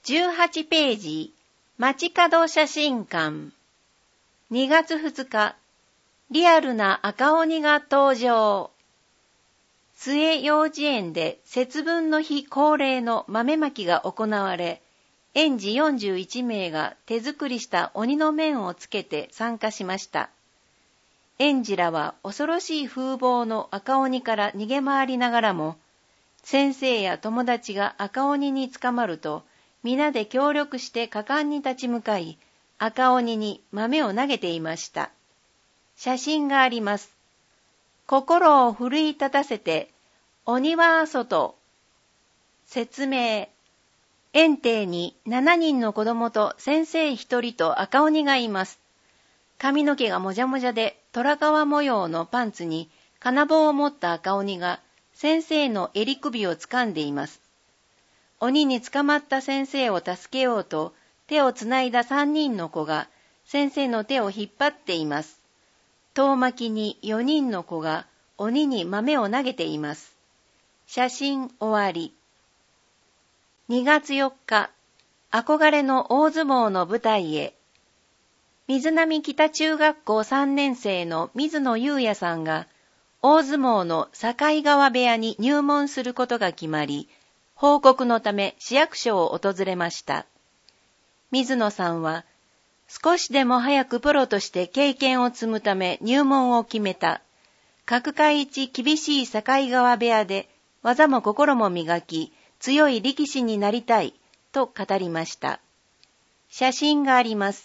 18ページ、街角写真館。2月2日、リアルな赤鬼が登場。末幼稚園で節分の日恒例の豆まきが行われ、園児41名が手作りした鬼の面をつけて参加しました。園児らは恐ろしい風貌の赤鬼から逃げ回りながらも、先生や友達が赤鬼に捕まると、皆で協力して果敢に立ち向かい、赤鬼に豆を投げていました。写真があります。心を奮い立たせて、鬼は外。説明。園庭に7人の子供と先生1人と赤鬼がいます。髪の毛がもじゃもじゃで、虎皮模様のパンツに金棒を持った赤鬼が先生の襟首を掴んでいます。鬼に捕まった先生を助けようと手をつないだ3人の子が先生の手を引っ張っています。遠巻きに4人の子が鬼に豆を投げています。写真終わり。2月4日、憧れの大相撲の舞台へ。水波北中学校3年生の水野優也さんが、大相撲の境川部屋に入門することが決まり、報告のため市役所を訪れました。水野さんは、少しでも早くプロとして経験を積むため入門を決めた。各界一厳しい境川部屋で技も心も磨き、強い力士になりたい、と語りました。写真があります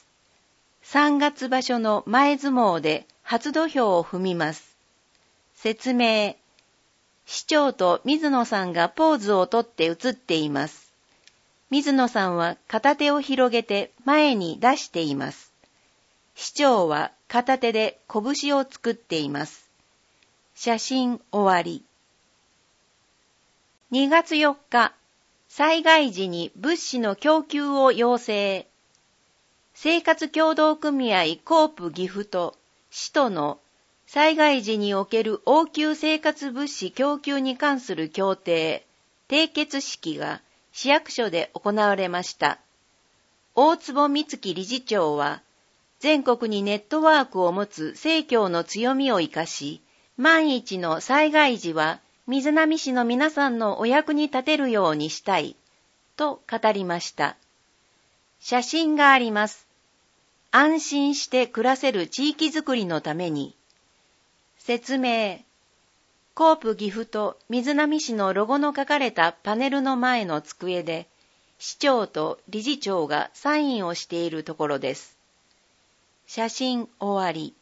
。3月場所の前相撲で初土俵を踏みます。説明。市長と水野さんがポーズをとって写っています。水野さんは片手を広げて前に出しています。市長は片手で拳を作っています。写真終わり。2月4日、災害時に物資の供給を要請。生活協同組合コープ岐阜と市との災害時における応急生活物資供給に関する協定締結式が市役所で行われました。大坪光樹理事長は、全国にネットワークを持つ生協の強みを生かし、万一の災害時は水波市の皆さんのお役に立てるようにしたい、と語りました。写真があります。安心して暮らせる地域づくりのために。説明。コープ岐阜と水波市のロゴの書かれたパネルの前の机で、市長と理事長がサインをしているところです。写真終わり。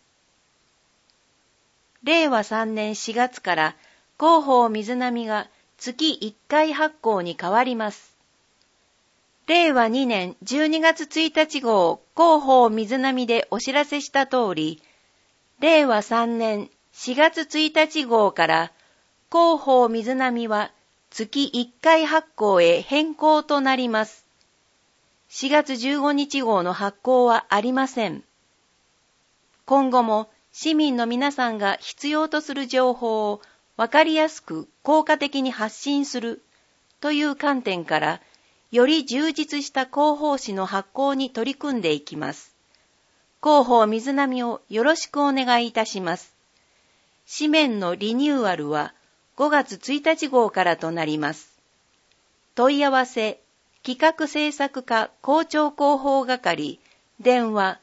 令和3年4月から広報水波が月1回発行に変わります。令和2年12月1日号広報水波でお知らせした通り、令和3年4月1日号から広報水波は月1回発行へ変更となります。4月15日号の発行はありません。今後も市民の皆さんが必要とする情報をわかりやすく効果的に発信するという観点から、より充実した広報誌の発行に取り組んでいきます。広報水波をよろしくお願いいたします。紙面のリニューアルは5月1日号からとなります。問い合わせ、企画制作課校長広報係、電話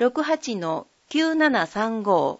68-9735。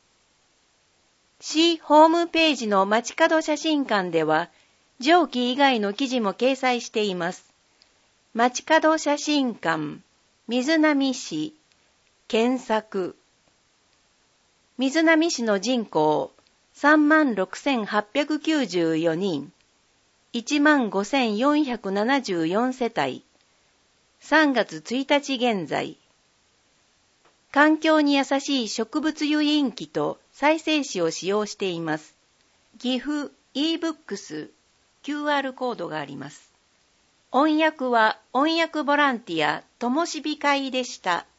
市ホームページの街角写真館では、上記以外の記事も掲載しています。街角写真館、水波市、検索。水波市の人口、36,894人、15,474世帯、3月1日現在。環境に優しい植物油印機と再生紙を使用しています。岐阜 e-books QR コードがあります。音訳は音訳ボランティアともしび会でした。